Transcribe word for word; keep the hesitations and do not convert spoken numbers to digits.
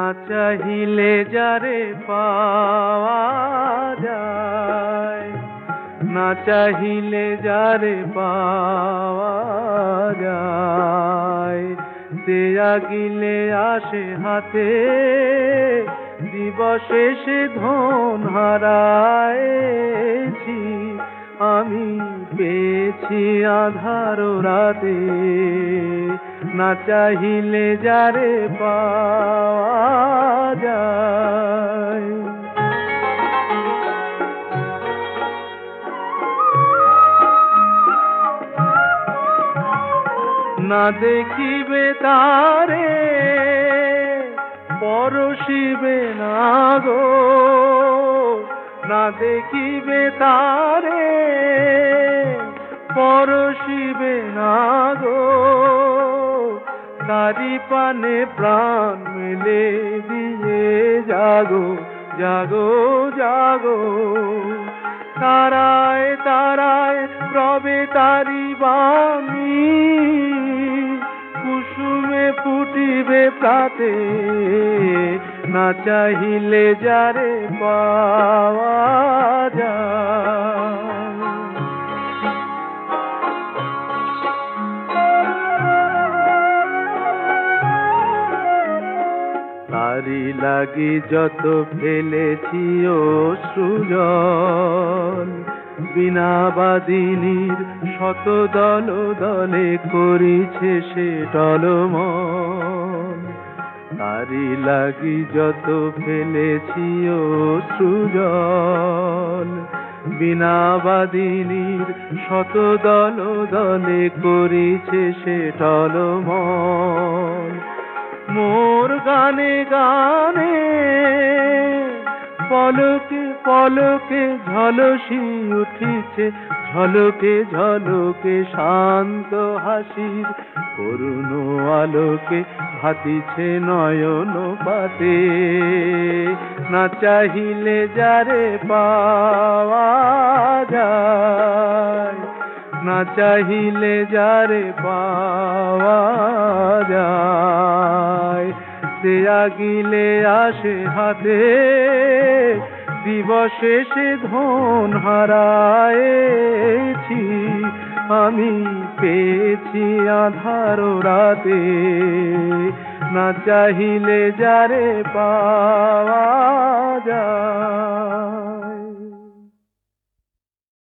চাহিলে যারে পাওয়া যায়, না চাহিলে যারে পাওয়া যায়, সে আগিলে আসে হাতে, দিবসে সে ধন হারায়েছি আমি পেয়েছি আধার রাতে, না চাহিলে যারে পাওয়া যায়। না দেখিবে তারে পরশিবে না গো, না দেখিবে তারে পরশিবে না গো, তারি পানে প্রাণ মেলে দিয়ে জাগো জাগো জাগো, তারায় তারায় রবে তারি বাণী, কুসুমে ফুটিবে প্রাতে, না চাহিলে যারে পাওয়া যায়। তারি লাগি যত ফেলেছি অশ্রুজল, বিনা বাদিনীর শত দল দলে করিছে সে টলমল, তারি লাগি যত ফেলেছি অশ্রুজল, বিনা বাদিনীর শত দল দলে করিছে সে টলমল। মোর গানে গানে পলকে পলকে ঝলসি উঠিছে, ঝলকে ঝলকে শান্ত হাসির করুণ আলোকে ভাতিছে নয়ন পাতে, না চাহিলে যারে পাওয়া যায়, না চাহিলে যারে পাওয়া যায়, সে আগিলে আসে হাতে, দিবসে সে ধন হারায়েছি আমি পেয়েছি আধার রাতে, না চাহিলে যারে পাওয়া যায়।